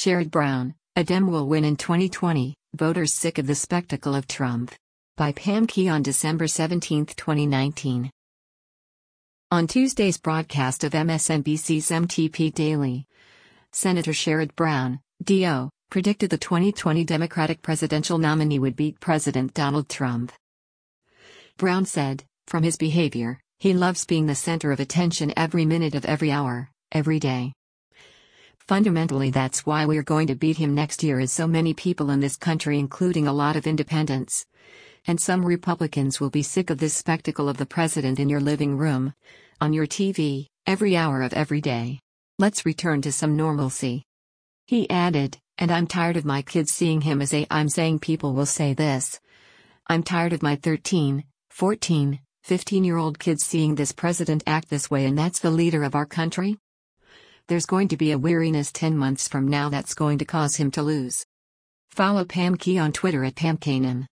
Sherrod Brown, a Dem will win in 2020, voters sick of the spectacle of Trump. By Pam Key on December 17, 2019. On Tuesday's broadcast of MSNBC's MTP Daily, Senator Sherrod Brown, D.O., predicted the 2020 Democratic presidential nominee would beat President Donald Trump. Brown said, "From his behavior, he loves being the center of attention every minute of every hour, every day. Fundamentally, that's why we're going to beat him next year, as so many people in this country, including a lot of independents and some Republicans, will be sick of this spectacle of the president in your living room, on your TV, every hour of every day. Let's return to some normalcy." He added, "And I'm tired of my kids seeing him as I'm saying people will say this. I'm tired of my 13, 14, 15-year-old kids seeing this president act this way, and that's the leader of our country? There's going to be a weariness 10 months from now that's going to cause him to lose." Follow Pam Key on Twitter at PamKanan.